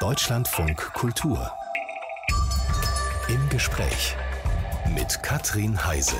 Deutschlandfunk Kultur. Im Gespräch mit Katrin Heise.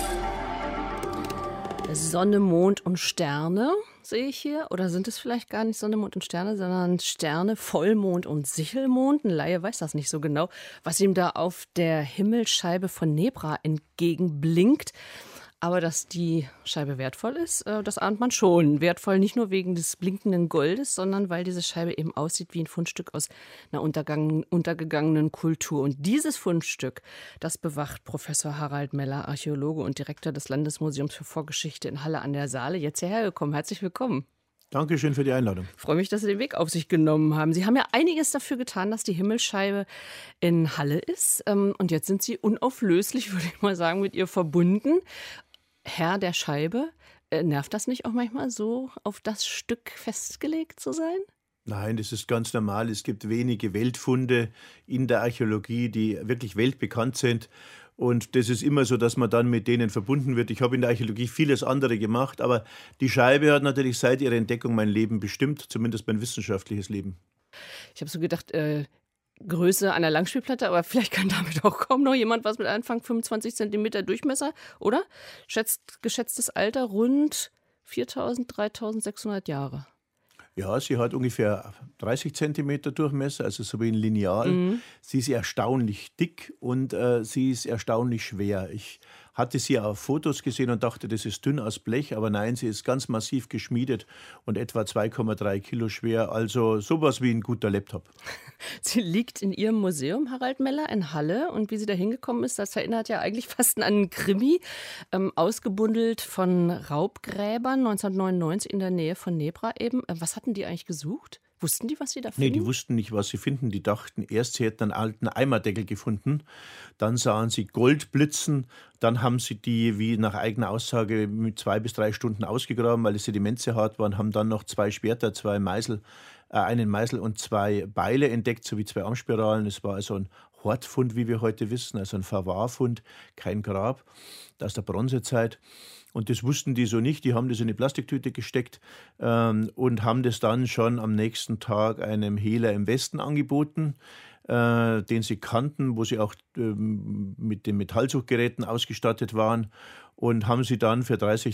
Sonne, Mond und Sterne sehe ich hier. Oder sind es vielleicht gar nicht Sonne, Mond und Sterne, sondern Sterne, Vollmond und Sichelmond? Ein Laie weiß das nicht so genau, was ihm da auf der Himmelsscheibe von Nebra entgegenblinkt. Aber dass die Scheibe wertvoll ist, das ahnt man schon. Wertvoll nicht nur wegen des blinkenden Goldes, sondern weil diese Scheibe eben aussieht wie ein Fundstück aus einer untergegangenen Kultur. Und dieses Fundstück, das bewacht Professor Harald Meller, Archäologe und Direktor des Landesmuseums für Vorgeschichte in Halle an der Saale, jetzt hierher gekommen. Herzlich willkommen. Dankeschön für die Einladung. Ich freue mich, dass Sie den Weg auf sich genommen haben. Sie haben ja einiges dafür getan, dass die Himmelsscheibe in Halle ist. Und jetzt sind Sie unauflöslich, würde ich mal sagen, mit ihr verbunden. Herr der Scheibe, nervt das nicht auch manchmal so, auf das Stück festgelegt zu sein? Nein, das ist ganz normal. Es gibt wenige Weltfunde in der Archäologie, die wirklich weltbekannt sind. Und das ist immer so, dass man dann mit denen verbunden wird. Ich habe in der Archäologie vieles andere gemacht, aber die Scheibe hat natürlich seit ihrer Entdeckung mein Leben bestimmt, zumindest mein wissenschaftliches Leben. Ich habe so gedacht, Größe einer Langspielplatte, aber vielleicht kann damit auch kaum noch jemand was mit anfangen. 25 Zentimeter Durchmesser, oder? Geschätztes Alter rund 4.000, 3.600 Jahre. Ja, sie hat ungefähr 30 Zentimeter Durchmesser, also so wie ein Lineal. Sie ist erstaunlich dick und sie ist erstaunlich schwer. Ich hatte sie auf Fotos gesehen und dachte, das ist dünn aus Blech, aber nein, sie ist ganz massiv geschmiedet und etwa 2,3 Kilo schwer, also sowas wie ein guter Laptop. Sie liegt in Ihrem Museum, Harald Meller, in Halle, und wie sie da hingekommen ist, das erinnert ja eigentlich fast an einen Krimi, ausgebundelt von Raubgräbern 1999 in der Nähe von Nebra eben. Was hatten die eigentlich gesucht? Wussten die, was sie da finden? Nee, die wussten nicht, was sie finden. Die dachten erst, sie hätten einen alten Eimerdeckel gefunden. Dann sahen sie Gold blitzen. Dann haben sie die, wie nach eigener Aussage, mit 2 bis 3 Stunden ausgegraben, weil die Sedimente sehr hart waren. Haben dann noch 2 Schwerter, 2 Meißel, einen Meißel und 2 Beile entdeckt, sowie 2 Armspiralen. Es war also ein Hortfund, wie wir heute wissen, also ein Verwahrfund, kein Grab aus der Bronzezeit. Und das wussten die so nicht. Die haben das in eine Plastiktüte gesteckt und haben das dann schon am nächsten Tag einem Hehler im Westen angeboten, den sie kannten, wo sie auch mit den Metallsuchgeräten ausgestattet waren, und haben sie dann für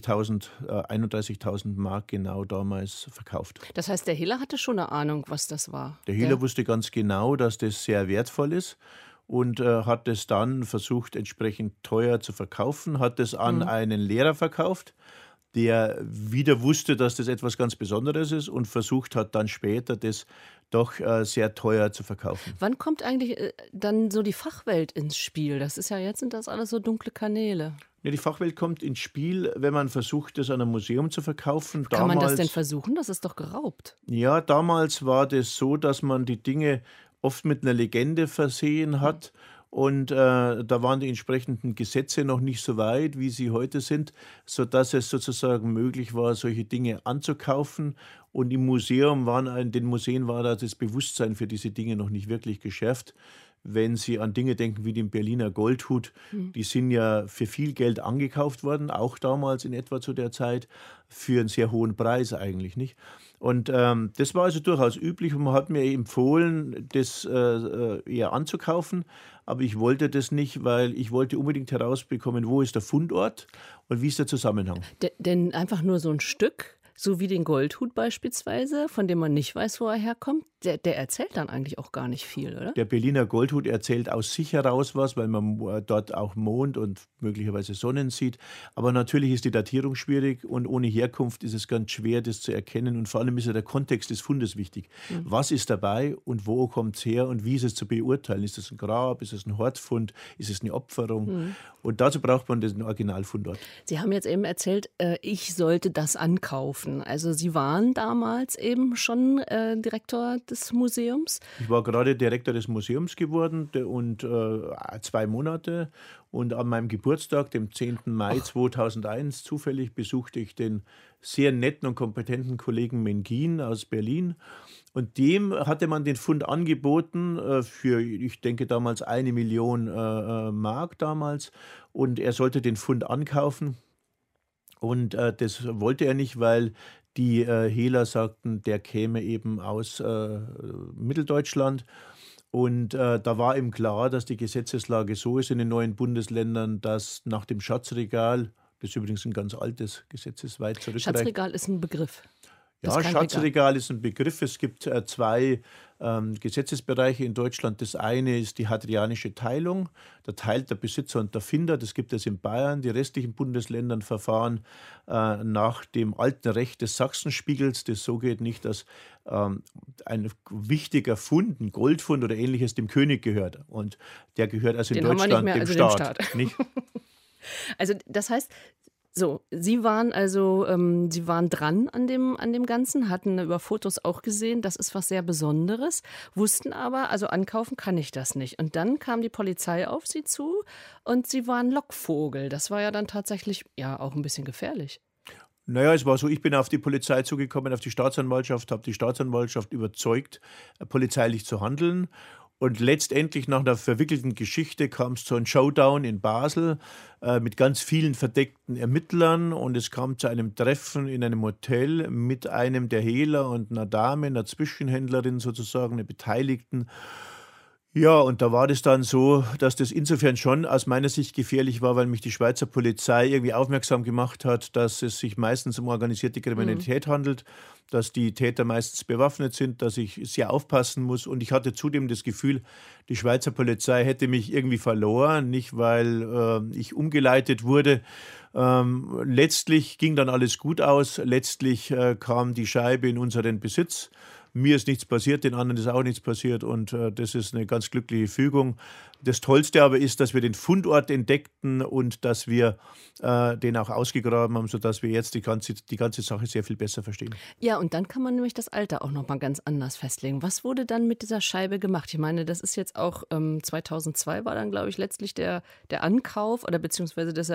31.000 Mark genau damals verkauft. Das heißt, der Hehler hatte schon eine Ahnung, was das war? Der Hehler wusste ganz genau, dass das sehr wertvoll ist. Und hat es dann versucht, entsprechend teuer zu verkaufen, hat es an einen Lehrer verkauft, der wieder wusste, dass das etwas ganz Besonderes ist, und versucht hat dann später, das doch sehr teuer zu verkaufen. Wann kommt eigentlich dann so die Fachwelt ins Spiel? Das ist ja jetzt, sind das alles so dunkle Kanäle. Ja, die Fachwelt kommt ins Spiel, wenn man versucht, das an einem Museum zu verkaufen. Kann man das denn versuchen? Das ist doch geraubt. Ja, damals war das so, dass man die Dinge oft mit einer Legende versehen hat. Und da waren die entsprechenden Gesetze noch nicht so weit, wie sie heute sind, sodass es sozusagen möglich war, solche Dinge anzukaufen. Und in den Museen war da das Bewusstsein für diese Dinge noch nicht wirklich geschärft. Wenn Sie an Dinge denken wie den Berliner Goldhut, die sind ja für viel Geld angekauft worden, auch damals in etwa zu der Zeit, für einen sehr hohen Preis eigentlich, nicht? Und das war also durchaus üblich, und man hat mir empfohlen, das eher anzukaufen, aber ich wollte das nicht, weil ich wollte unbedingt herausbekommen, wo ist der Fundort und wie ist der Zusammenhang. Denn einfach nur so ein Stück, so wie den Goldhut beispielsweise, von dem man nicht weiß, wo er herkommt, der erzählt dann eigentlich auch gar nicht viel, oder? Der Berliner Goldhut erzählt aus sich heraus was, weil man dort auch Mond und möglicherweise Sonnen sieht. Aber natürlich ist die Datierung schwierig, und ohne Herkunft ist es ganz schwer, das zu erkennen. Und vor allem ist ja der Kontext des Fundes wichtig. Was ist dabei und wo kommt es her und wie ist es zu beurteilen? Ist es ein Grab, ist es ein Hortfund, ist es eine Opferung? Und dazu braucht man den Originalfundort. Sie haben jetzt eben erzählt, ich sollte das ankaufen. Also Sie waren damals eben schon Direktor des Museums? Ich war gerade Direktor des Museums geworden und 2 Monate. Und an meinem Geburtstag, dem 10. Mai 2001, zufällig besuchte ich den sehr netten und kompetenten Kollegen Mengin aus Berlin. Und dem hatte man den Fund angeboten für, ich denke damals 1 Million Mark damals. Und er sollte den Fund ankaufen. Und das wollte er nicht, weil Die Hehler sagten, der käme eben aus Mitteldeutschland. Und da war ihm klar, dass die Gesetzeslage so ist in den neuen Bundesländern, dass nach dem Schatzregal, das übrigens ein ganz altes Gesetz ist, weit zurückreicht. Schatzregal ist ein Begriff. Das Ja, ist kein Regal. Schatzregal ist ein Begriff. Es gibt zwei Gesetzesbereiche in Deutschland. Das eine ist die hadrianische Teilung. Da teilt der Besitzer und der Finder. Das gibt es in Bayern. Die restlichen Bundesländer verfahren nach dem alten Recht des Sachsenspiegels. Das so geht nicht, dass ein wichtiger Fund, ein Goldfund oder ähnliches dem König gehört. Und der gehört also in Den haben wir nicht Deutschland mehr, dem also dem Staat. Staat. Nicht? Also das heißt, so, Sie waren Sie waren dran an dem Ganzen, hatten über Fotos auch gesehen, das ist was sehr Besonderes, wussten aber, also ankaufen kann ich das nicht. Und dann kam die Polizei auf Sie zu und Sie waren Lockvogel. Das war ja dann tatsächlich ja auch ein bisschen gefährlich. Naja, es war so, ich bin auf die Polizei zugekommen, auf die Staatsanwaltschaft, habe die Staatsanwaltschaft überzeugt, polizeilich zu handeln. Und letztendlich nach einer verwickelten Geschichte kam es zu einem Showdown in Basel mit ganz vielen verdeckten Ermittlern. Und es kam zu einem Treffen in einem Hotel mit einem der Hehler und einer Dame, einer Zwischenhändlerin sozusagen, einer Beteiligten. Ja, und da war das dann so, dass das insofern schon aus meiner Sicht gefährlich war, weil mich die Schweizer Polizei irgendwie aufmerksam gemacht hat, dass es sich meistens um organisierte Kriminalität handelt, dass die Täter meistens bewaffnet sind, dass ich sehr aufpassen muss. Und ich hatte zudem das Gefühl, die Schweizer Polizei hätte mich irgendwie verloren, nicht weil ich umgeleitet wurde. Letztlich ging dann alles gut aus. Letztlich kam die Scheibe in unseren Besitz. Mir ist nichts passiert, den anderen ist auch nichts passiert und das ist eine ganz glückliche Fügung. Das Tollste aber ist, dass wir den Fundort entdeckten und dass wir den auch ausgegraben haben, sodass wir jetzt die ganze Sache sehr viel besser verstehen. Ja, und dann kann man nämlich das Alter auch noch mal ganz anders festlegen. Was wurde dann mit dieser Scheibe gemacht? Ich meine, das ist jetzt auch 2002 war dann, glaube ich, letztlich der Ankauf oder beziehungsweise, dass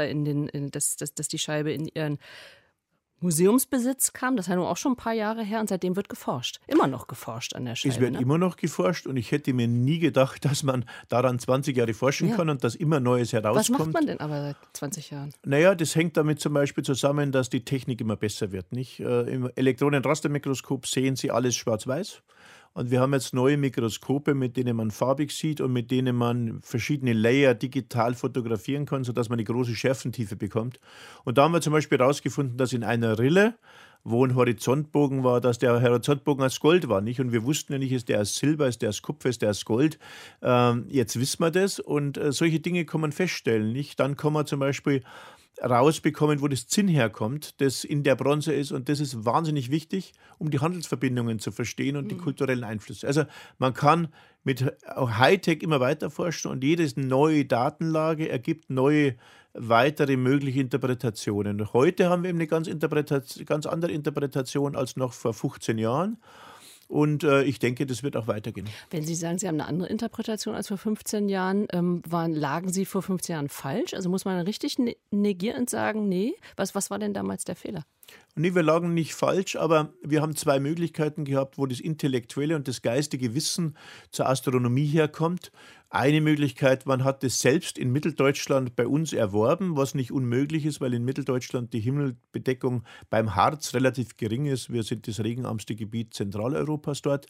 dass die Scheibe in ihren Museumsbesitz kam, das ist ja nun auch schon ein paar Jahre her und seitdem wird geforscht. Immer noch geforscht an der Scheibe. Es wird immer noch geforscht und ich hätte mir nie gedacht, dass man daran 20 Jahre forschen kann und dass immer Neues herauskommt. Was macht man denn aber seit 20 Jahren? Naja, das hängt damit zum Beispiel zusammen, dass die Technik immer besser wird. Nicht? Im Elektronenrastermikroskop sehen Sie alles schwarz-weiß. Und wir haben jetzt neue Mikroskope, mit denen man farbig sieht und mit denen man verschiedene Layer digital fotografieren kann, sodass man eine große Schärfentiefe bekommt. Und da haben wir zum Beispiel herausgefunden, dass in einer Rille, wo ein Horizontbogen war, dass der Horizontbogen aus Gold war. Nicht? Und wir wussten ja nicht, ist der aus Silber, ist der aus Kupfer, ist der aus Gold. Jetzt wissen wir das und solche Dinge kann man feststellen. Nicht? Dann kann man zum Beispiel rausbekommen, wo das Zinn herkommt, das in der Bronze ist. Und das ist wahnsinnig wichtig, um die Handelsverbindungen zu verstehen und die kulturellen Einflüsse. Also man kann mit Hightech immer weiter forschen und jede neue Datenlage ergibt neue, weitere mögliche Interpretationen. Heute haben wir eben eine ganz andere Interpretation als noch vor 15 Jahren. Und ich denke, das wird auch weitergehen. Wenn Sie sagen, Sie haben eine andere Interpretation als vor 15 Jahren, lagen Sie vor 15 Jahren falsch? Also muss man richtig negieren und sagen, nee? Was war denn damals der Fehler? Nee, wir lagen nicht falsch, aber wir haben zwei Möglichkeiten gehabt, wo das intellektuelle und das geistige Wissen zur Astronomie herkommt. Eine Möglichkeit, man hat es selbst in Mitteldeutschland bei uns erworben, was nicht unmöglich ist, weil in Mitteldeutschland die Himmelbedeckung beim Harz relativ gering ist. Wir sind das regenarmste Gebiet Zentraleuropas dort.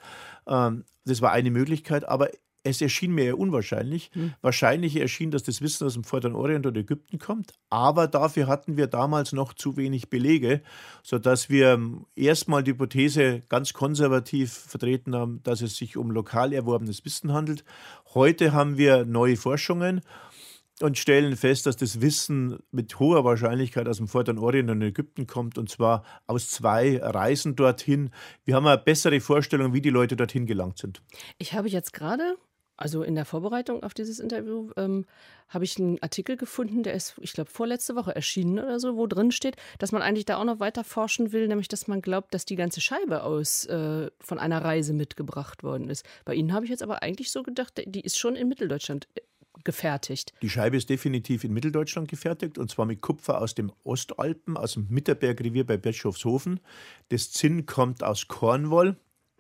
Das war eine Möglichkeit, aber es erschien mir ja unwahrscheinlich. Wahrscheinlich erschien, dass das Wissen aus dem Vorderen Orient oder Ägypten kommt, aber dafür hatten wir damals noch zu wenig Belege, sodass wir erstmal die Hypothese ganz konservativ vertreten haben, dass es sich um lokal erworbenes Wissen handelt. Heute haben wir neue Forschungen und stellen fest, dass das Wissen mit hoher Wahrscheinlichkeit aus dem Vorderen Orient und Ägypten kommt, und zwar aus 2 Reisen dorthin. Wir haben eine bessere Vorstellung, wie die Leute dorthin gelangt sind. Ich habe jetzt gerade, also in der Vorbereitung auf dieses Interview, habe ich einen Artikel gefunden, der ist, ich glaube, vorletzte Woche erschienen oder so, wo drin steht, dass man eigentlich da auch noch weiter forschen will, nämlich, dass man glaubt, dass die ganze Scheibe von einer Reise mitgebracht worden ist. Bei Ihnen habe ich jetzt aber eigentlich so gedacht, die ist schon in Mitteldeutschland gefertigt. Die Scheibe ist definitiv in Mitteldeutschland gefertigt, und zwar mit Kupfer aus dem Ostalpen, aus dem Mitterbergrevier bei Bischofshofen. Das Zinn kommt aus Cornwall.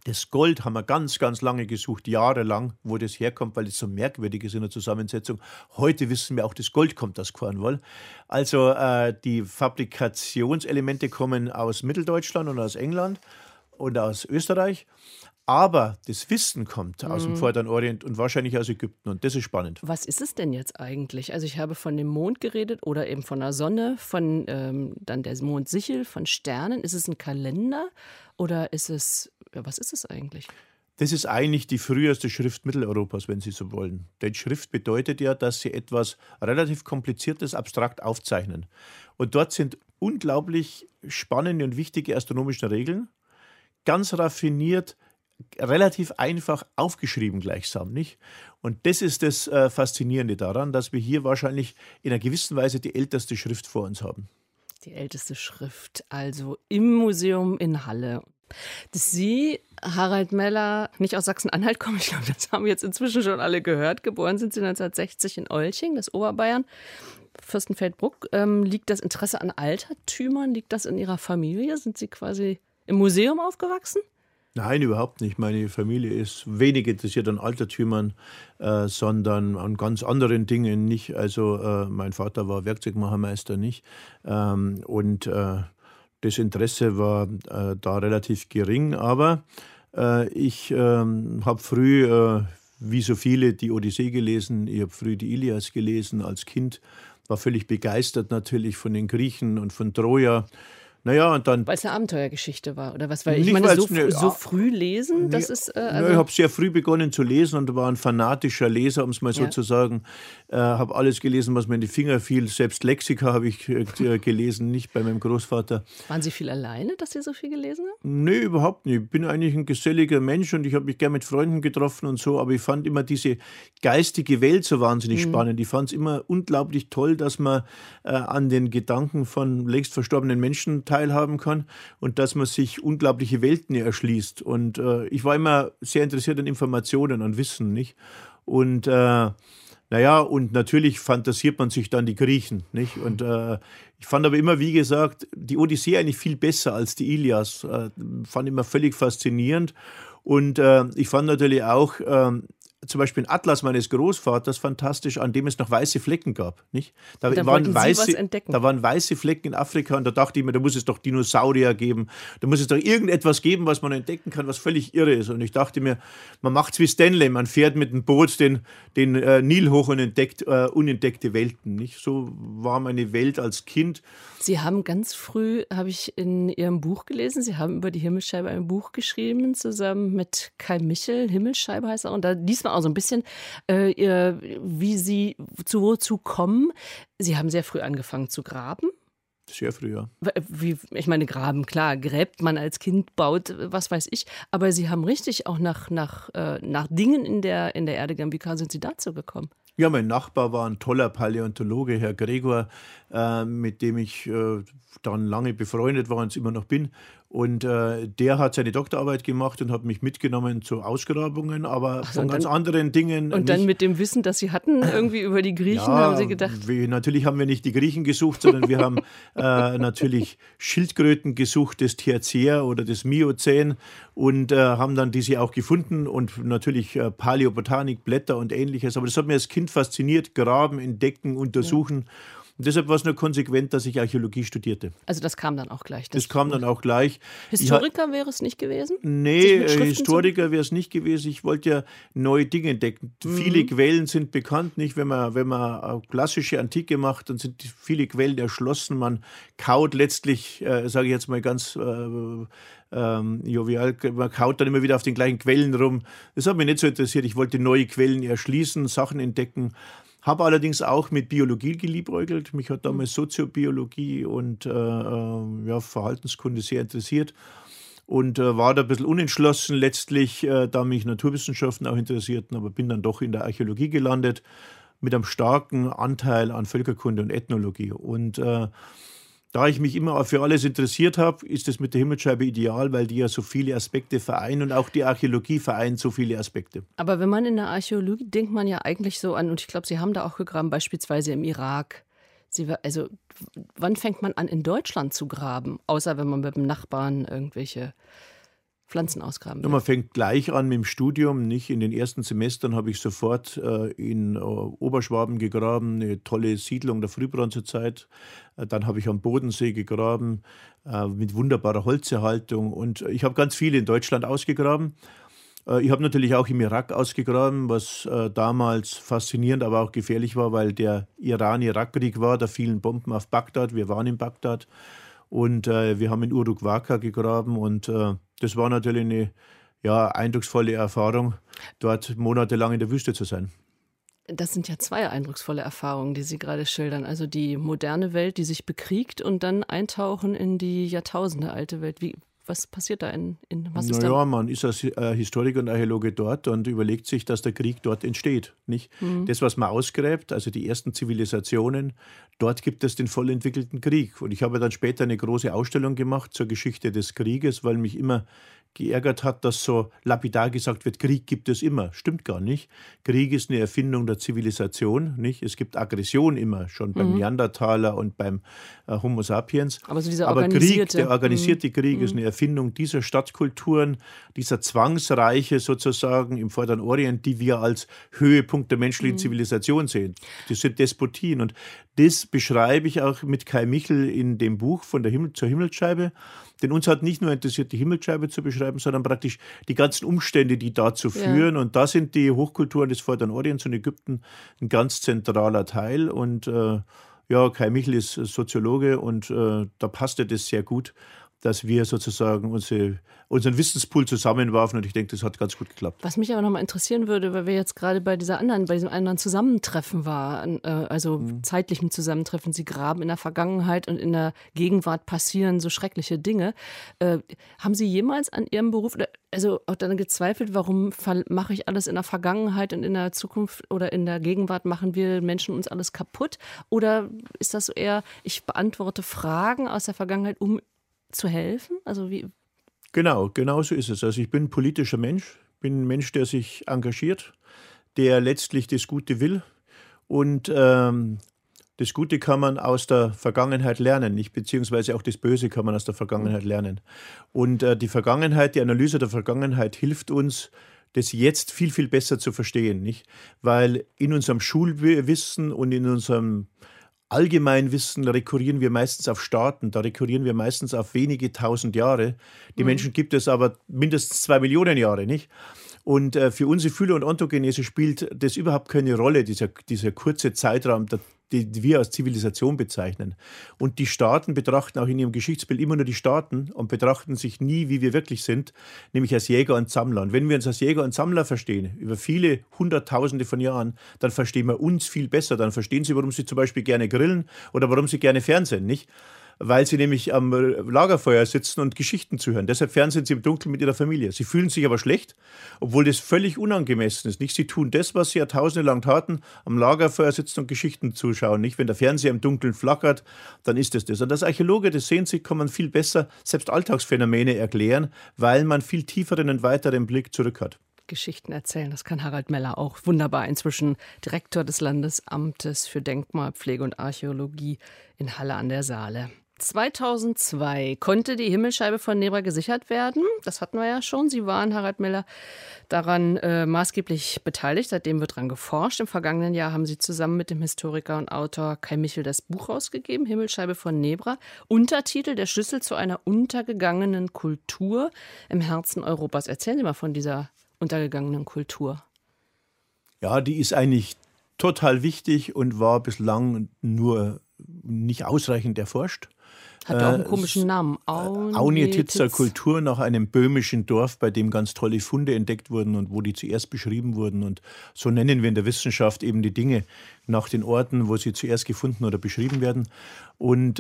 Das Gold haben wir ganz, ganz lange gesucht, jahrelang, wo das herkommt, weil es so merkwürdig ist in der Zusammensetzung. Heute wissen wir auch, das Gold kommt aus Cornwall. Also die Fabrikationselemente kommen aus Mitteldeutschland und aus England und aus Österreich. Aber das Wissen kommt aus dem Vorderen Orient und wahrscheinlich aus Ägypten. Und das ist spannend. Was ist es denn jetzt eigentlich? Also ich habe von dem Mond geredet oder eben von der Sonne, von dann der Mondsichel, von Sternen. Ist es ein Kalender oder ist es, ja, was ist es eigentlich? Das ist eigentlich die früheste Schrift Mitteleuropas, wenn Sie so wollen. Denn Schrift bedeutet ja, dass Sie etwas relativ Kompliziertes abstrakt aufzeichnen. Und dort sind unglaublich spannende und wichtige astronomische Regeln, ganz raffiniert, relativ einfach aufgeschrieben gleichsam, nicht? Und das ist das Faszinierende daran, dass wir hier wahrscheinlich in einer gewissen Weise die älteste Schrift vor uns haben. Die älteste Schrift, also im Museum in Halle. Dass Sie, Harald Meller, nicht aus Sachsen-Anhalt kommen, ich glaube, das haben jetzt inzwischen schon alle gehört. Geboren sind Sie 1960 in Olching, das Oberbayern. Fürstenfeldbruck. Liegt das Interesse an Altertümern? Liegt das in Ihrer Familie? Sind Sie quasi im Museum aufgewachsen? Nein, überhaupt nicht. Meine Familie ist wenig interessiert an Altertümern, sondern an ganz anderen Dingen nicht. Also mein Vater war Werkzeugmachermeister, nicht. Und das Interesse war da relativ gering. Aber ich habe früh, wie so viele, die Odyssee gelesen. Ich habe früh die Ilias gelesen als Kind. War völlig begeistert natürlich von den Griechen und von Troja. Naja, und dann. Weil es eine Abenteuergeschichte war, oder was? Weil ich meine, so früh lesen, das ist. Also ich habe sehr früh begonnen zu lesen und war ein fanatischer Leser, um es mal so zu sagen. Habe alles gelesen, was mir in die Finger fiel. Selbst Lexika habe ich gelesen, nicht bei meinem Großvater. Waren Sie viel alleine, dass Sie so viel gelesen haben? Nee, überhaupt nicht. Ich bin eigentlich ein geselliger Mensch und ich habe mich gerne mit Freunden getroffen und so. Aber ich fand immer diese geistige Welt so wahnsinnig spannend. Ich fand es immer unglaublich toll, dass man an den Gedanken von längst verstorbenen Menschen teilhaben kann und dass man sich unglaubliche Welten erschließt. Und ich war immer sehr interessiert an Informationen, an Wissen, nicht? Und und natürlich fantasiert man sich dann die Griechen, nicht? Und ich fand aber immer, wie gesagt, die Odyssee eigentlich viel besser als die Ilias. Fand immer völlig faszinierend. Und ich fand natürlich auch zum Beispiel den Atlas meines Großvaters fantastisch, an dem es noch weiße Flecken gab. Nicht? Da waren Sie was entdecken. Da waren weiße Flecken in Afrika und da dachte ich mir, da muss es doch Dinosaurier geben, da muss es doch irgendetwas geben, was man entdecken kann, was völlig irre ist. Und ich dachte mir, man macht es wie Stanley, man fährt mit dem Boot den Nil hoch und entdeckt unentdeckte Welten. Nicht? So war meine Welt als Kind. Sie haben ganz früh, habe ich in Ihrem Buch gelesen, Sie haben über die Himmelsscheibe ein Buch geschrieben, zusammen mit Kai Michel, Himmelsscheibe heißt er, und da liest man auch so ein bisschen, wie Sie wozu kommen. Sie haben sehr früh angefangen zu graben. Sehr früh, ja. Ich meine, graben, klar, gräbt man als Kind, baut, was weiß ich, aber Sie haben richtig auch nach Dingen in der Erde gegangen. Wie sind Sie dazu gekommen? Ja, mein Nachbar war ein toller Paläontologe, Herr Gregor, mit dem ich dann lange befreundet war und es immer noch bin. Und der hat seine Doktorarbeit gemacht und hat mich mitgenommen zu Ausgrabungen, aber von ganz anderen Dingen. Und dann mit dem Wissen, das Sie hatten, irgendwie über die Griechen, haben Sie gedacht? Natürlich haben wir nicht die Griechen gesucht, sondern wir haben natürlich Schildkröten gesucht, des Tertiär oder des Miozän und haben dann diese auch gefunden und natürlich Paläobotanik, Blätter und Ähnliches. Aber das hat mir als Kind fasziniert, graben, entdecken, untersuchen. Ja. Und deshalb war es nur konsequent, dass ich Archäologie studierte. Also das kam dann auch gleich? Das kam dann auch gleich. Historiker wäre es nicht gewesen? Nee, Historiker wäre es nicht gewesen. Ich wollte ja neue Dinge entdecken. Viele Quellen sind bekannt, nicht? Wenn man klassische Antike macht, dann sind viele Quellen erschlossen. Man kaut letztlich, sage ich jetzt mal ganz jovial, man kaut dann immer wieder auf den gleichen Quellen rum. Das hat mich nicht so interessiert. Ich wollte neue Quellen erschließen, Sachen entdecken. Habe allerdings auch mit Biologie geliebäugelt. Mich hat damals Soziobiologie und Verhaltenskunde sehr interessiert und war da ein bisschen unentschlossen letztlich, da mich Naturwissenschaften auch interessierten, aber bin dann doch in der Archäologie gelandet mit einem starken Anteil an Völkerkunde und Ethnologie. Und da ich mich immer für alles interessiert habe, ist es mit der Himmelsscheibe ideal, weil die ja so viele Aspekte vereinen und auch die Archäologie vereint so viele Aspekte. Aber wenn man in der Archäologie, denkt man ja eigentlich so an, und ich glaube, Sie haben da auch gegraben, beispielsweise im Irak. Also wann fängt man an, in Deutschland zu graben? Außer wenn man mit dem Nachbarn irgendwelche Pflanzen ausgraben Ja, man fängt gleich an mit dem Studium. Nicht? In den ersten Semestern habe ich sofort in Oberschwaben gegraben, eine tolle Siedlung der Frühbronzezeit. Dann habe ich am Bodensee gegraben mit wunderbarer Holzerhaltung. Und ich habe ganz viele in Deutschland ausgegraben. Ich habe natürlich auch im Irak ausgegraben, was damals faszinierend, aber auch gefährlich war, weil der Iran-Irak-Krieg war. Da fielen Bomben auf Bagdad. Wir waren in Bagdad. Und wir haben in Uruk-Waka gegraben und das war natürlich eine eindrucksvolle Erfahrung, dort monatelang in der Wüste zu sein. Das sind ja zwei eindrucksvolle Erfahrungen, die Sie gerade schildern. Also die moderne Welt, die sich bekriegt und dann eintauchen in die Jahrtausende alte Welt. Was passiert da was ist da? Man ist als Historiker und Archäologe dort und überlegt sich, dass der Krieg dort entsteht. Nicht? Das, was man ausgräbt, also die ersten Zivilisationen, dort gibt es den voll entwickelten Krieg. Und ich habe dann später eine große Ausstellung gemacht zur Geschichte des Krieges, weil mich immer geärgert hat, dass so lapidar gesagt wird, Krieg gibt es immer. Stimmt gar nicht. Krieg ist eine Erfindung der Zivilisation. Nicht? Es gibt Aggression immer, schon beim Neandertaler und beim Homo sapiens. Aber so dieser Aber organisierte, Krieg, der organisierte Krieg ist eine Erfindung dieser Stadtkulturen, dieser Zwangsreiche sozusagen im Vorderen Orient, die wir als Höhepunkt der menschlichen Zivilisation sehen. Das sind Despotien. Und das beschreibe ich auch mit Kai Michel in dem Buch von der zur Himmelsscheibe. Denn uns hat nicht nur interessiert, die Himmelsscheibe zu beschreiben, sondern praktisch die ganzen Umstände, die dazu führen. Und da sind die Hochkulturen des Vorderen Orients und Ägypten ein ganz zentraler Teil. Und Kai Michel ist Soziologe und da passte das sehr gut, dass wir sozusagen unseren Wissenspool zusammenwarfen und ich denke, das hat ganz gut geklappt. Was mich aber noch mal interessieren würde, weil wir jetzt gerade bei diesem anderen Zusammentreffen waren, also zeitlichen Zusammentreffen, Sie graben in der Vergangenheit und in der Gegenwart passieren so schreckliche Dinge. Haben Sie jemals an Ihrem Beruf, also auch dann gezweifelt, warum mache ich alles in der Vergangenheit und in der Zukunft oder in der Gegenwart machen wir Menschen uns alles kaputt? Oder ist das so eher, ich beantworte Fragen aus der Vergangenheit, um zu helfen? Also wie? Genau so ist es. Also ich bin ein politischer Mensch, bin ein Mensch, der sich engagiert, der letztlich das Gute will und das Gute kann man aus der Vergangenheit lernen, nicht? Beziehungsweise auch das Böse kann man aus der Vergangenheit lernen. Und die Analyse der Vergangenheit hilft uns, das jetzt viel, viel besser zu verstehen, nicht? Weil in unserem Schulwissen und in unserem Allgemeinwissen rekurrieren wir meistens auf Staaten, da rekurrieren wir meistens auf wenige tausend Jahre. Die Menschen gibt es aber mindestens 2 Millionen Jahre, nicht? Und für unsere Phylo- und Ontogenese spielt das überhaupt keine Rolle, dieser kurze Zeitraum, die wir als Zivilisation bezeichnen. Und die Staaten betrachten auch in ihrem Geschichtsbild immer nur die Staaten und betrachten sich nie, wie wir wirklich sind, nämlich als Jäger und Sammler. Und wenn wir uns als Jäger und Sammler verstehen, über viele Hunderttausende von Jahren, dann verstehen wir uns viel besser. Dann verstehen Sie, warum Sie zum Beispiel gerne grillen oder warum Sie gerne Fernsehen, nicht? Weil sie nämlich am Lagerfeuer sitzen und Geschichten zuhören. Deshalb fernsehen sie im Dunkeln mit ihrer Familie. Sie fühlen sich aber schlecht, obwohl das völlig unangemessen ist. Nicht? Sie tun das, was sie Jahrtausende lang taten, am Lagerfeuer sitzen und Geschichten zuschauen. Nicht? Wenn der Fernseher im Dunkeln flackert, dann ist es das. Und als Archäologe, das sehen Sie, kann man viel besser selbst Alltagsphänomene erklären, weil man viel tieferen und weiteren Blick zurück hat. Geschichten erzählen, das kann Harald Meller auch wunderbar. Inzwischen Direktor des Landesamtes für Denkmalpflege und Archäologie in Halle an der Saale. 2002 konnte die Himmelsscheibe von Nebra gesichert werden. Das hatten wir ja schon. Sie waren, Harald Meller, daran maßgeblich beteiligt. Seitdem wird daran geforscht. Im vergangenen Jahr haben Sie zusammen mit dem Historiker und Autor Kai Michel das Buch rausgegeben, Himmelsscheibe von Nebra. Untertitel: Der Schlüssel zu einer untergegangenen Kultur im Herzen Europas. Erzählen Sie mal von dieser untergegangenen Kultur. Ja, die ist eigentlich total wichtig und war bislang nur nicht ausreichend erforscht. Hat auch einen komischen Namen. Aunjetitzer Kultur, nach einem böhmischen Dorf, bei dem ganz tolle Funde entdeckt wurden und wo die zuerst beschrieben wurden. Und so nennen wir in der Wissenschaft eben die Dinge nach den Orten, wo sie zuerst gefunden oder beschrieben werden. Und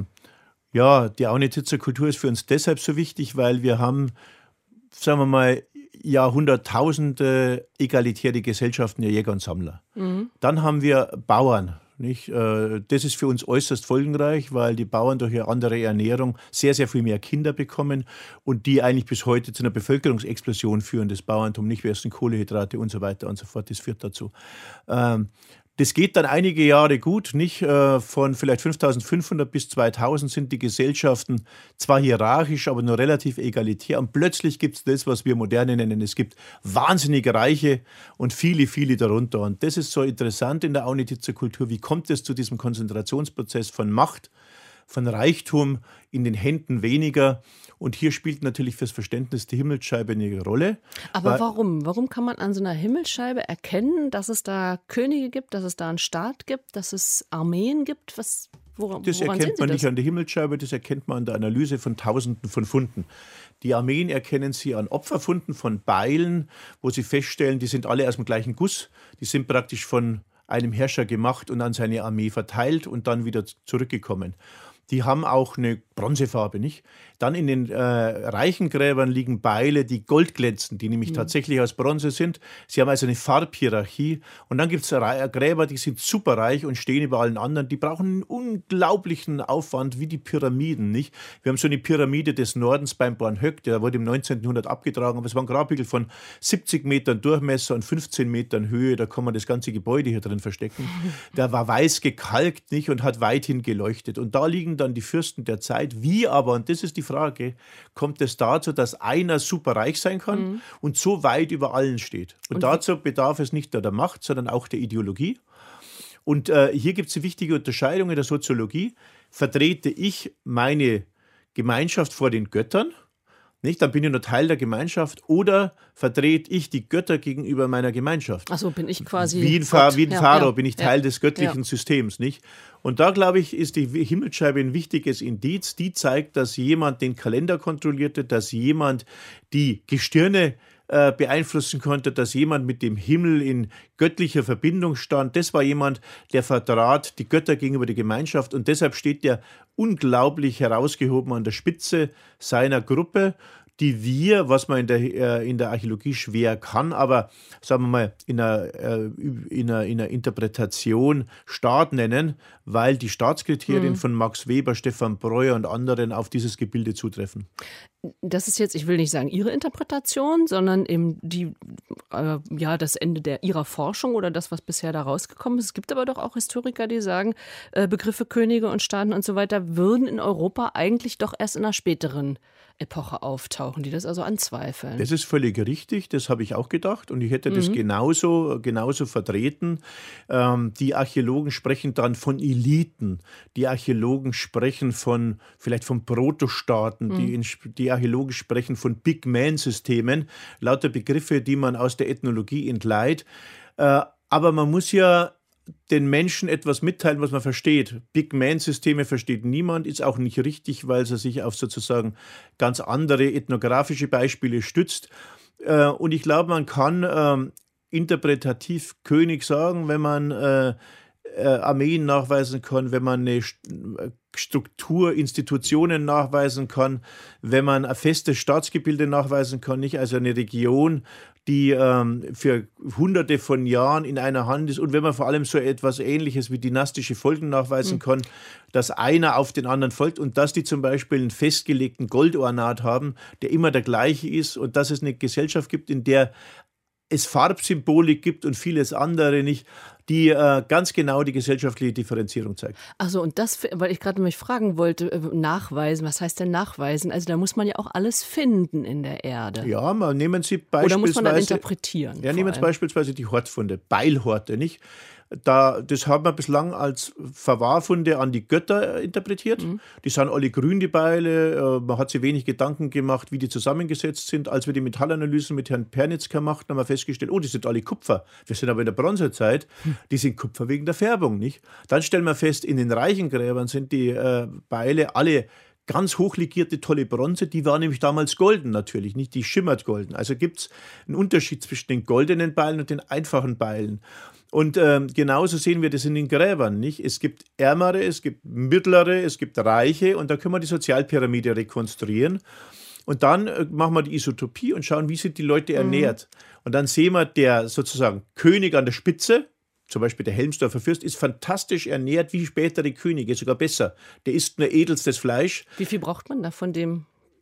die Aunjetitzer Kultur ist für uns deshalb so wichtig, weil wir haben, sagen wir mal, Jahrhunderttausende egalitäre Gesellschaften der Jäger und Sammler. Dann haben wir Bauern. Nicht? Das ist für uns äußerst folgenreich, weil die Bauern durch ihre andere Ernährung sehr, sehr viel mehr Kinder bekommen und die eigentlich bis heute zu einer Bevölkerungsexplosion führen, das Bauerntum, nicht? Wir essen Kohlenhydrate und so weiter und so fort, das führt dazu. Das geht dann einige Jahre gut, nicht? Von vielleicht 5.500 bis 2.000 sind die Gesellschaften zwar hierarchisch, aber nur relativ egalitär. Und plötzlich gibt es das, was wir Moderne nennen. Es gibt wahnsinnig Reiche und viele, viele darunter. Und das ist so interessant in der Aunitzer Kultur. Wie kommt es zu diesem Konzentrationsprozess von Macht, von Reichtum in den Händen weniger? Und hier spielt natürlich fürs Verständnis die Himmelsscheibe eine Rolle. Aber warum? Warum kann man an so einer Himmelsscheibe erkennen, dass es da Könige gibt, dass es da einen Staat gibt, dass es Armeen gibt? Das erkennt man nicht an der Himmelsscheibe, das erkennt man an der Analyse von Tausenden von Funden. Die Armeen erkennen Sie an Opferfunden von Beilen, wo Sie feststellen, die sind alle aus dem gleichen Guss. Die sind praktisch von einem Herrscher gemacht und an seine Armee verteilt und dann wieder zurückgekommen. Die haben auch eine Bronzefarbe, nicht? Dann in den reichen Gräbern liegen Beile, die gold glänzen, die nämlich tatsächlich aus Bronze sind. Sie haben also eine Farbhierarchie. Und dann gibt es Gräber, die sind superreich und stehen über allen anderen. Die brauchen einen unglaublichen Aufwand, wie die Pyramiden, nicht? Wir haben so eine Pyramide des Nordens beim Bornhöck, der wurde im 19. Jahrhundert abgetragen. Aber es war ein Grabhügel von 70 Metern Durchmesser und 15 Metern Höhe. Da kann man das ganze Gebäude hier drin verstecken. Der war weiß gekalkt, nicht? Und hat weithin geleuchtet. Und da liegen dann die Fürsten der Zeit. Wie aber, und das ist die Frage, kommt es dazu, dass einer superreich sein kann und so weit über allen steht? Und dazu bedarf es nicht nur der Macht, sondern auch der Ideologie. Und hier gibt es eine wichtige Unterscheidung in der Soziologie. Vertrete ich meine Gemeinschaft vor den Göttern? Nicht? Dann bin ich nur Teil der Gemeinschaft, oder vertrete ich die Götter gegenüber meiner Gemeinschaft? Achso, bin ich quasi wie ein Pharao, bin ich Teil des göttlichen Systems, nicht? Und da, glaube ich, ist die Himmelsscheibe ein wichtiges Indiz. Die zeigt, dass jemand den Kalender kontrollierte, dass jemand die Gestirne beeinflussen konnte, dass jemand mit dem Himmel in göttlicher Verbindung stand. Das war jemand, der vertrat die Götter gegenüber der Gemeinschaft, und deshalb steht der unglaublich herausgehoben an der Spitze seiner Gruppe, die wir, was man in der Archäologie schwer kann, aber sagen wir mal in einer Interpretation Staat nennen, weil die Staatskriterien von Max Weber, Stefan Breuer und anderen auf dieses Gebilde zutreffen. Das ist jetzt, ich will nicht sagen Ihre Interpretation, sondern eben das Ende Ihrer Forschung oder das, was bisher da rausgekommen ist. Es gibt aber doch auch Historiker, die sagen, Begriffe Könige und Staaten und so weiter würden in Europa eigentlich doch erst in einer späteren Epoche auftauchen, die das also anzweifeln. Das ist völlig richtig, das habe ich auch gedacht, und ich hätte das genauso vertreten. Die Archäologen sprechen dann von Eliten, die Archäologen sprechen vielleicht von Protostaaten, die Archäologen sprechen von Big Man-Systemen, lauter Begriffe, die man aus der Ethnologie entleiht. Aber man muss ja den Menschen etwas mitteilen, was man versteht. Big Man-Systeme versteht niemand, ist auch nicht richtig, weil sie sich auf sozusagen ganz andere ethnografische Beispiele stützt. Und ich glaube, man kann interpretativ König sagen, wenn man Armeen nachweisen kann, wenn man eine Struktur, Institutionen nachweisen kann, wenn man ein festes Staatsgebilde nachweisen kann, nicht? Also eine Region, die für hunderte von Jahren in einer Hand ist, und wenn man vor allem so etwas Ähnliches wie dynastische Folgen nachweisen kann, dass einer auf den anderen folgt und dass die zum Beispiel einen festgelegten Goldornat haben, der immer der gleiche ist, und dass es eine Gesellschaft gibt, in der es Farbsymbolik gibt und vieles andere nicht, die ganz genau die gesellschaftliche Differenzierung zeigt. Also und das, weil ich gerade mich fragen wollte, nachweisen, was heißt denn nachweisen? Also da muss man ja auch alles finden in der Erde. Ja, nehmen Sie beispielsweise... Oder muss man dann interpretieren? Ja, nehmen Sie beispielsweise die Hortfunde, Beilhorte, nicht? Das haben wir bislang als Verwahrfunde an die Götter interpretiert. Die sind alle grün, die Beile. Man hat sich wenig Gedanken gemacht, wie die zusammengesetzt sind. Als wir die Metallanalysen mit Herrn Pernitzka machten, haben wir festgestellt, die sind alle Kupfer. Wir sind aber in der Bronzezeit, die sind Kupfer wegen der Färbung, nicht? Dann stellen wir fest, in den reichen Gräbern sind die Beile alle ganz hochlegierte, tolle Bronze, die war nämlich damals golden natürlich, nicht? Die schimmert golden. Also gibt es einen Unterschied zwischen den goldenen Beilen und den einfachen Beilen. Und genauso sehen wir das in den Gräbern, nicht? Es gibt Ärmere, es gibt Mittlere, es gibt Reiche, und da können wir die Sozialpyramide rekonstruieren. Und dann machen wir die Isotopie und schauen, wie sind die Leute ernährt. Und dann sehen wir, der sozusagen König an der Spitze, zum Beispiel der Helmsdorfer Fürst, ist fantastisch ernährt wie spätere Könige, sogar besser. Der isst nur edelstes Fleisch. Wie viel braucht man da von dem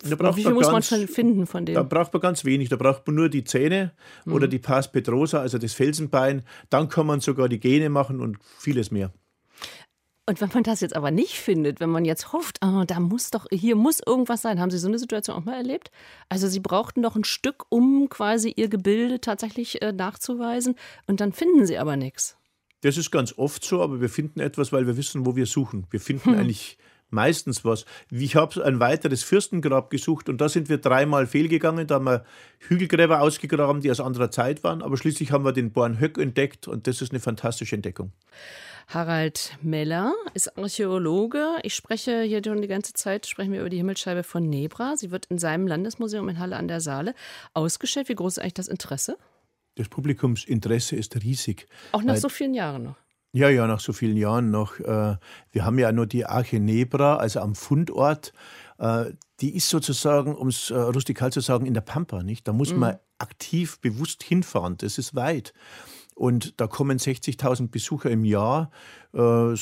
Wie viel muss man schon finden von dem? Da braucht man ganz wenig. Da braucht man nur die Zähne oder die Pars Petrosa, also das Felsenbein. Dann kann man sogar die Gene machen und vieles mehr. Und wenn man das jetzt aber nicht findet, wenn man jetzt hofft, hier muss irgendwas sein. Haben Sie so eine Situation auch mal erlebt? Also Sie brauchten doch ein Stück, um quasi Ihr Gebilde tatsächlich nachzuweisen und dann finden Sie aber nichts. Das ist ganz oft so, aber wir finden etwas, weil wir wissen, wo wir suchen. Wir finden eigentlich meistens was. Ich habe ein weiteres Fürstengrab gesucht und da sind wir 3-mal fehlgegangen. Da haben wir Hügelgräber ausgegraben, die aus anderer Zeit waren. Aber schließlich haben wir den Bornhöck entdeckt und das ist eine fantastische Entdeckung. Harald Meller ist Archäologe. Ich spreche hier schon die ganze Zeit, sprechen wir über die Himmelsscheibe von Nebra. Sie wird in seinem Landesmuseum in Halle an der Saale ausgestellt. Wie groß ist eigentlich das Interesse? Das Publikumsinteresse ist riesig. Auch nach so vielen Jahren noch? Ja, nach so vielen Jahren noch. Wir haben ja nur die Arche Nebra, also am Fundort. Die ist sozusagen, um es rustikal zu sagen, in der Pampa, nicht? Da muss man aktiv, bewusst hinfahren. Das ist weit. Und da kommen 60.000 Besucher im Jahr. So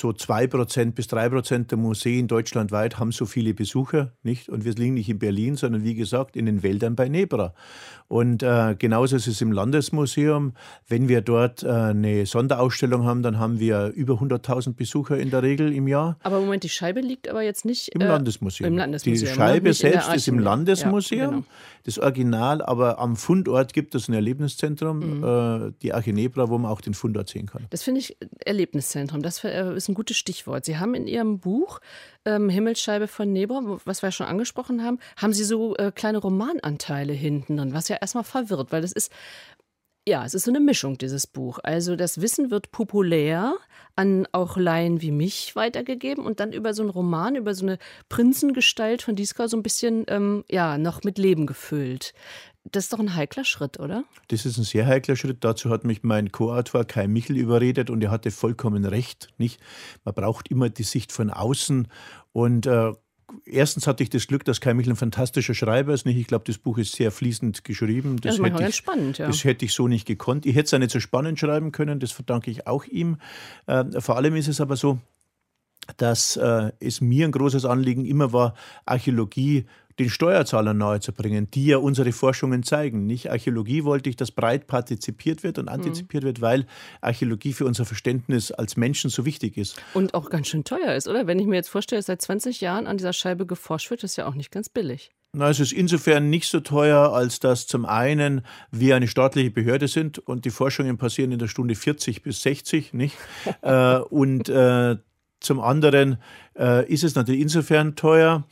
2% bis 3% der Museen deutschlandweit haben so viele Besucher, nicht? Und wir liegen nicht in Berlin, sondern wie gesagt in den Wäldern bei Nebra. Und genauso ist es im Landesmuseum. Wenn wir dort eine Sonderausstellung haben, dann haben wir über 100.000 Besucher in der Regel im Jahr. Aber Moment, die Scheibe liegt aber jetzt nicht im Landesmuseum. Im Landesmuseum. Die Scheibe selbst ist im Landesmuseum, ja, genau. Das Original, aber am Fundort gibt es ein Erlebniszentrum, die Arche Nebra, wo man auch den Fundort sehen kann. Das finde ich Erlebniszentrum. Das ist ein gutes Stichwort. Sie haben in Ihrem Buch Himmelsscheibe von Nebra, was wir schon angesprochen haben, haben Sie so kleine Romananteile hinten drin, was ja erstmal verwirrt, weil es ist so eine Mischung, dieses Buch. Also das Wissen wird populär an auch Laien wie mich weitergegeben und dann über so einen Roman, über so eine Prinzengestalt von Dieska so ein bisschen noch mit Leben gefüllt. Das ist doch ein heikler Schritt, oder? Das ist ein sehr heikler Schritt. Dazu hat mich mein Co-Autor Kai Michel überredet und er hatte vollkommen recht. Nicht? Man braucht immer die Sicht von außen und erstens hatte ich das Glück, dass Kai Michel ein fantastischer Schreiber ist. Nicht? Ich glaube, das Buch ist sehr fließend geschrieben. Das ist manchmal ganz spannend, ja. Das hätte ich so nicht gekonnt. Ich hätte es auch nicht so spannend schreiben können, das verdanke ich auch ihm. Vor allem ist es aber so, dass es mir ein großes Anliegen immer war, Archäologie den Steuerzahlern nahezubringen, die ja unsere Forschungen zeigen. Nicht Archäologie wollte ich, dass breit partizipiert wird und antizipiert wird, weil Archäologie für unser Verständnis als Menschen so wichtig ist. Und auch ganz schön teuer ist, oder? Wenn ich mir jetzt vorstelle, seit 20 Jahren an dieser Scheibe geforscht wird, ist ja auch nicht ganz billig. Na, es ist insofern nicht so teuer, als dass zum einen wir eine staatliche Behörde sind und die Forschungen passieren in der Stunde 40 bis 60, nicht? Und zum anderen ist es natürlich insofern teuer,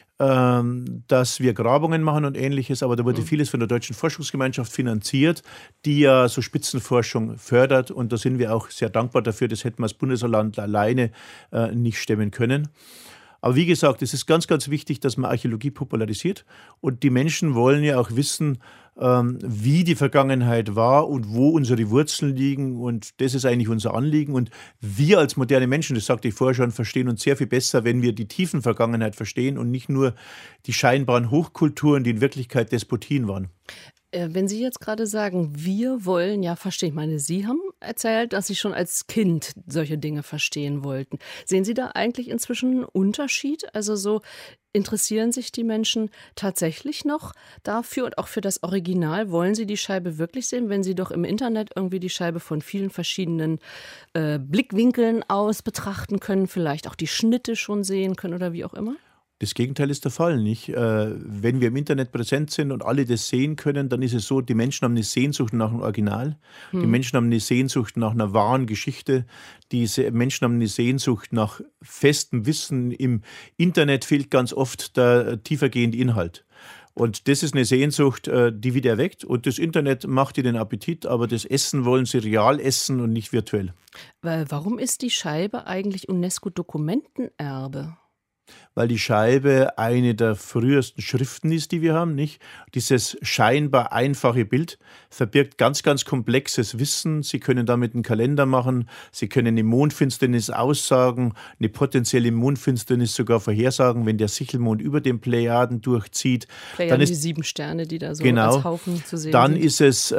dass wir Grabungen machen und Ähnliches, aber da wurde vieles von der Deutschen Forschungsgemeinschaft finanziert, die ja so Spitzenforschung fördert und da sind wir auch sehr dankbar dafür, das hätten wir als Bundesland alleine nicht stemmen können. Aber wie gesagt, es ist ganz, ganz wichtig, dass man Archäologie popularisiert und die Menschen wollen ja auch wissen, wie die Vergangenheit war und wo unsere Wurzeln liegen und das ist eigentlich unser Anliegen und wir als moderne Menschen, das sagte ich vorher schon, verstehen uns sehr viel besser, wenn wir die tiefen Vergangenheit verstehen und nicht nur die scheinbaren Hochkulturen, die in Wirklichkeit Despotien waren. Wenn Sie jetzt gerade sagen, wir wollen ja verstehen, ich meine, Sie haben erzählt, dass Sie schon als Kind solche Dinge verstehen wollten. Sehen Sie da eigentlich inzwischen einen Unterschied? Also so interessieren sich die Menschen tatsächlich noch dafür und auch für das Original? Wollen Sie die Scheibe wirklich sehen, wenn Sie doch im Internet irgendwie die Scheibe von vielen verschiedenen Blickwinkeln aus betrachten können, vielleicht auch die Schnitte schon sehen können oder wie auch immer? Das Gegenteil ist der Fall, nicht? Wenn wir im Internet präsent sind und alle das sehen können, dann ist es so, die Menschen haben eine Sehnsucht nach dem Original. Die Menschen haben eine Sehnsucht nach einer wahren Geschichte. Diese Menschen haben eine Sehnsucht nach festem Wissen. Im Internet fehlt ganz oft der tiefergehende Inhalt. Und das ist eine Sehnsucht, die wieder erweckt. Und das Internet macht ihnen Appetit, aber das Essen wollen sie real essen und nicht virtuell. Warum ist die Scheibe eigentlich UNESCO-Dokumentenerbe? Weil die Scheibe eine der frühesten Schriften ist, die wir haben, nicht? Dieses scheinbar einfache Bild verbirgt ganz, ganz komplexes Wissen. Sie können damit einen Kalender machen, Sie können eine Mondfinsternis aussagen, eine potenzielle Mondfinsternis sogar vorhersagen, wenn der Sichelmond über den Plejaden durchzieht. Plejaden, dann ist die 7 Sterne, die da so als Haufen zu sehen dann sind. Dann ist es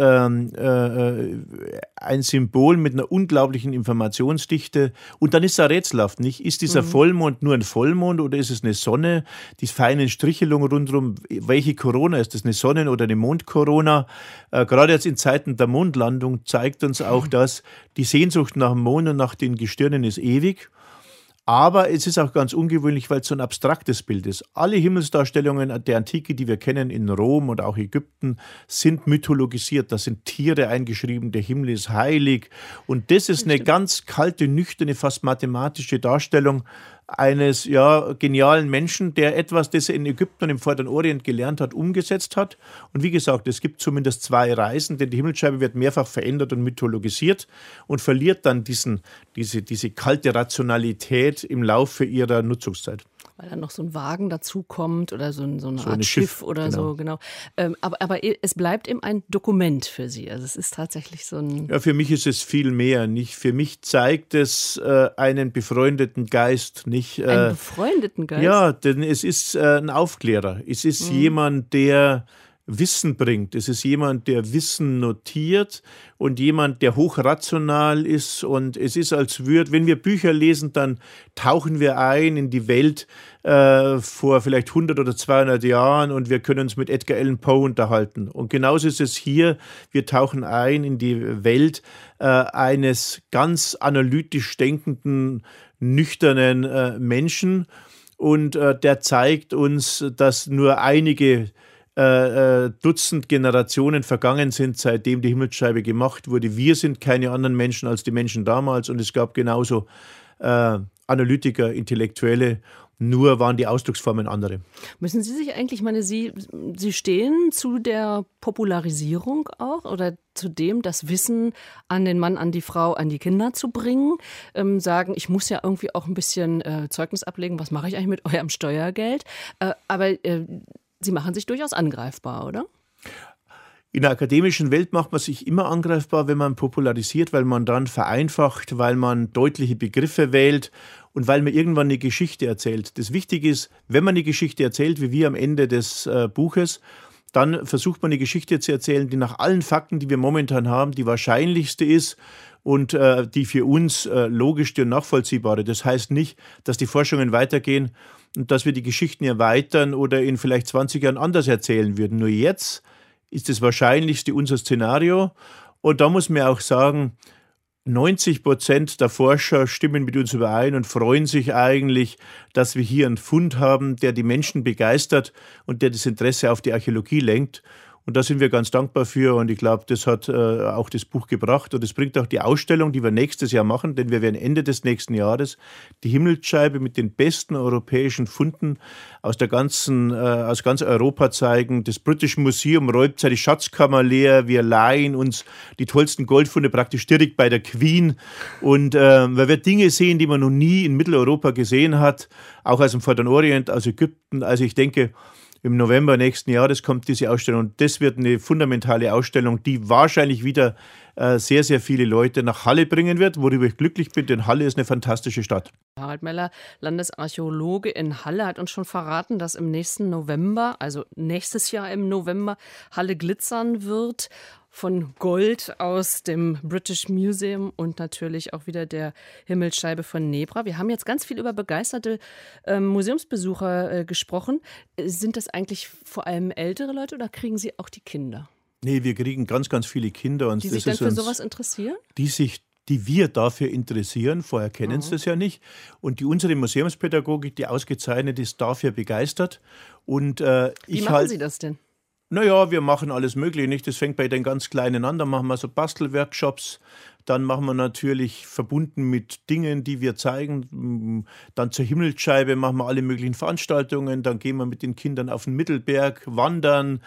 ein Symbol mit einer unglaublichen Informationsdichte und dann ist es auch rätselhaft, nicht? Ist dieser Vollmond nur ein Vollmond oder ist es eine Sonne, die feinen Strichelungen rundherum, welche Corona ist das, eine Sonnen- oder eine Mondkorona? Gerade jetzt in Zeiten der Mondlandung zeigt uns auch, dass die Sehnsucht nach dem Mond und nach den Gestirnen ist ewig. Aber es ist auch ganz ungewöhnlich, weil es so ein abstraktes Bild ist. Alle Himmelsdarstellungen der Antike, die wir kennen in Rom und auch Ägypten, sind mythologisiert. Da sind Tiere eingeschrieben, der Himmel ist heilig. Und das ist eine ganz kalte, nüchterne, fast mathematische Darstellung eines genialen Menschen, der etwas, das er in Ägypten und im Vorderen Orient gelernt hat, umgesetzt hat. Und wie gesagt, es gibt zumindest 2 Reisen, denn die Himmelsscheibe wird mehrfach verändert und mythologisiert und verliert dann diese kalte Rationalität im Laufe ihrer Nutzungszeit. Weil dann noch so ein Wagen dazukommt oder so eine So Art ein Schiff oder genau. so, genau. Aber es bleibt eben ein Dokument für Sie. Also es ist tatsächlich so ein... Ja, für mich ist es viel mehr. Nicht? Für mich zeigt es einen befreundeten Geist. Nicht, Einen befreundeten Geist? Ja, denn es ist ein Aufklärer. Es ist jemand, der Wissen bringt. Es ist jemand, der Wissen notiert und jemand, der hochrational ist. Und es ist, als würde, wenn wir Bücher lesen, dann tauchen wir ein in die Welt vor vielleicht 100 oder 200 Jahren und wir können uns mit Edgar Allan Poe unterhalten. Und genauso ist es hier. Wir tauchen ein in die Welt eines ganz analytisch denkenden, nüchternen Menschen. Und der zeigt uns, dass nur einige Dutzend Generationen vergangen sind, seitdem die Himmelsscheibe gemacht wurde. Wir sind keine anderen Menschen als die Menschen damals und es gab genauso Analytiker, Intellektuelle, nur waren die Ausdrucksformen andere. Müssen Sie sich eigentlich, Sie stehen zu der Popularisierung auch oder zu dem, das Wissen an den Mann, an die Frau, an die Kinder zu bringen, sagen, ich muss ja irgendwie auch ein bisschen Zeugnis ablegen, was mache ich eigentlich mit eurem Steuergeld, aber Sie machen sich durchaus angreifbar, oder? In der akademischen Welt macht man sich immer angreifbar, wenn man popularisiert, weil man dann vereinfacht, weil man deutliche Begriffe wählt und weil man irgendwann eine Geschichte erzählt. Das Wichtige ist, wenn man eine Geschichte erzählt, wie wir am Ende des Buches, dann versucht man eine Geschichte zu erzählen, die nach allen Fakten, die wir momentan haben, die wahrscheinlichste ist und die für uns logischste und nachvollziehbare. Das heißt nicht, dass die Forschungen weitergehen und dass wir die Geschichten erweitern oder in vielleicht 20 Jahren anders erzählen würden. Nur jetzt ist das Wahrscheinlichste unser Szenario. Und da muss man auch sagen, 90% der Forscher stimmen mit uns überein und freuen sich eigentlich, dass wir hier einen Fund haben, der die Menschen begeistert und der das Interesse auf die Archäologie lenkt. Und da sind wir ganz dankbar für und ich glaube, das hat auch das Buch gebracht und es bringt auch die Ausstellung, die wir nächstes Jahr machen, denn wir werden Ende des nächsten Jahres die Himmelsscheibe mit den besten europäischen Funden aus ganz Europa zeigen. Das British Museum räumt seine Schatzkammer leer, wir leihen uns die tollsten Goldfunde praktisch direkt bei der Queen und man wird Dinge sehen, die man noch nie in Mitteleuropa gesehen hat, auch aus dem Vorderen Orient, aus Ägypten. Also ich denke, im November nächsten Jahres kommt diese Ausstellung und das wird eine fundamentale Ausstellung, die wahrscheinlich wieder sehr, sehr viele Leute nach Halle bringen wird, worüber ich glücklich bin, denn Halle ist eine fantastische Stadt. Harald Meller, Landesarchäologe in Halle, hat uns schon verraten, dass im nächsten November, also nächstes Jahr im November, Halle glitzern wird. Von Gold aus dem British Museum und natürlich auch wieder der Himmelsscheibe von Nebra. Wir haben jetzt ganz viel über begeisterte Museumsbesucher gesprochen. Sind das eigentlich vor allem ältere Leute oder kriegen Sie auch die Kinder? Nee, wir kriegen ganz, ganz viele Kinder. Und die sich dann für sowas interessieren? Die wir dafür interessieren, vorher kennen sie das ja nicht. Und unsere Museumspädagogik, die ausgezeichnet ist, dafür begeistert. Und, Wie machen Sie das denn? Naja, wir machen alles Mögliche, nicht? Das fängt bei den ganz Kleinen an, dann machen wir so Bastelworkshops, dann machen wir natürlich verbunden mit Dingen, die wir zeigen, dann zur Himmelsscheibe machen wir alle möglichen Veranstaltungen, dann gehen wir mit den Kindern auf den Mittelberg, wandern.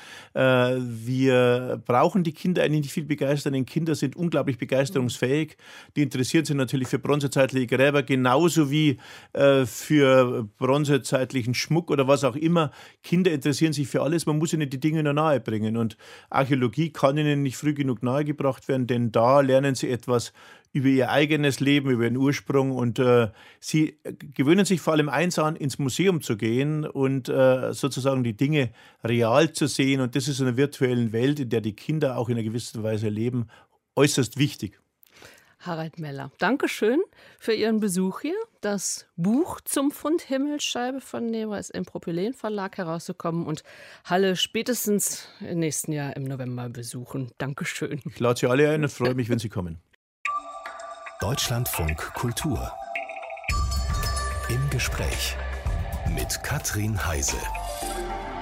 Wir brauchen die Kinder eigentlich nicht viel begeistern, denn Kinder sind unglaublich begeisterungsfähig. Die interessieren sich natürlich für bronzezeitliche Gräber, genauso wie für bronzezeitlichen Schmuck oder was auch immer. Kinder interessieren sich für alles, man muss ihnen die Dinge nur nahe bringen und Archäologie kann ihnen nicht früh genug nahegebracht werden, denn da lernen sie etwas über ihr eigenes Leben, über ihren Ursprung und sie gewöhnen sich vor allem eins an, ins Museum zu gehen und sozusagen die Dinge real zu sehen und das ist in einer virtuellen Welt, in der die Kinder auch in einer gewissen Weise leben, äußerst wichtig. Harald Meller. Dankeschön für Ihren Besuch hier. Das Buch zum Fund Himmelsscheibe von Neva ist im Propylen Verlag herausgekommen und Halle spätestens im nächsten Jahr im November besuchen. Dankeschön. Ich lade Sie alle ein und freue mich, wenn Sie kommen. Deutschlandfunk Kultur. Im Gespräch mit Katrin Heise.